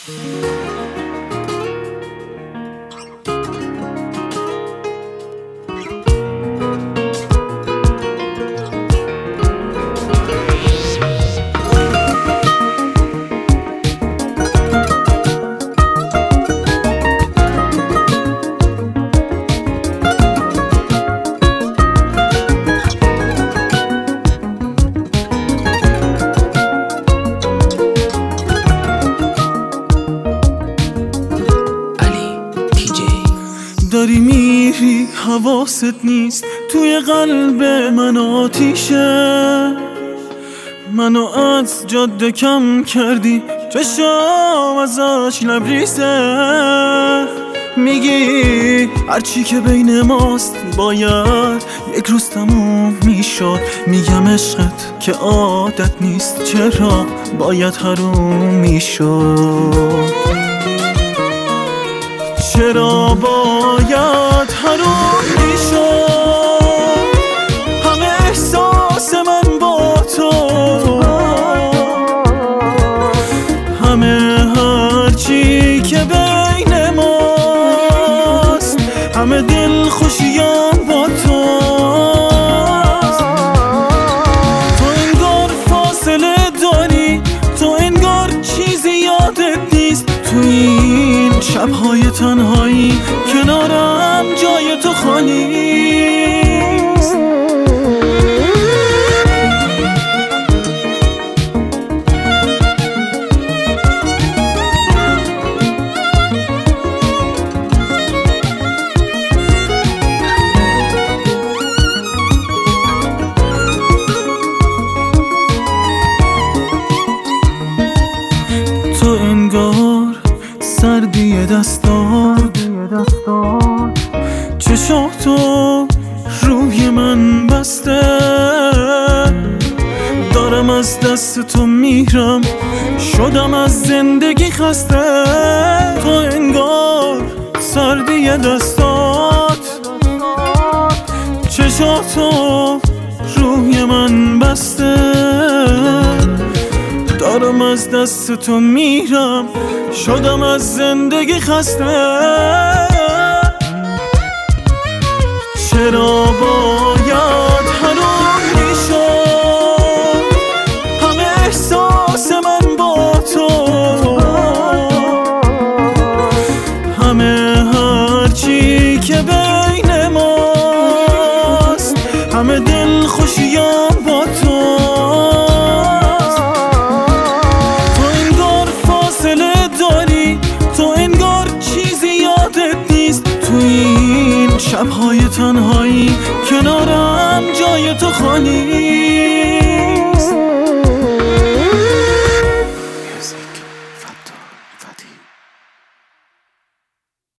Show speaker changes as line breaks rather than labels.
داری میری حواست نیست، توی قلب من آتیشه، منو از جاده کم کردی، چشام ازش لبریزه. میگی هرچی که بین ماست باید یک روز تموم میشد، میگم عشقت که عادت نیست، چرا باید حروم میشد، چرا باید حروم میشد. همه احساس من با تو، همه هرچی که بین ماست، همه دل خوشیام با تو. تو انگار فاصله داری، تو انگار چیزی یادت نیست، تو این شب‌های تنهایی کنارم جای تو خالی است. تو انگار سردی دستات، چشاتو روی من بسته، دارم از دست تو میرم، شدم از زندگی خسته. تو انگار سردی دستات، چشاتو روی من بسته، دارم از دست تو میرم، شدم از زندگی خسته. چرا باید حروم میشد، همه احساس من با تو، همه هرچی که بین ماست، همه دل خوشیام با تو. شب‌های تنهایی کنارم جای تو خالی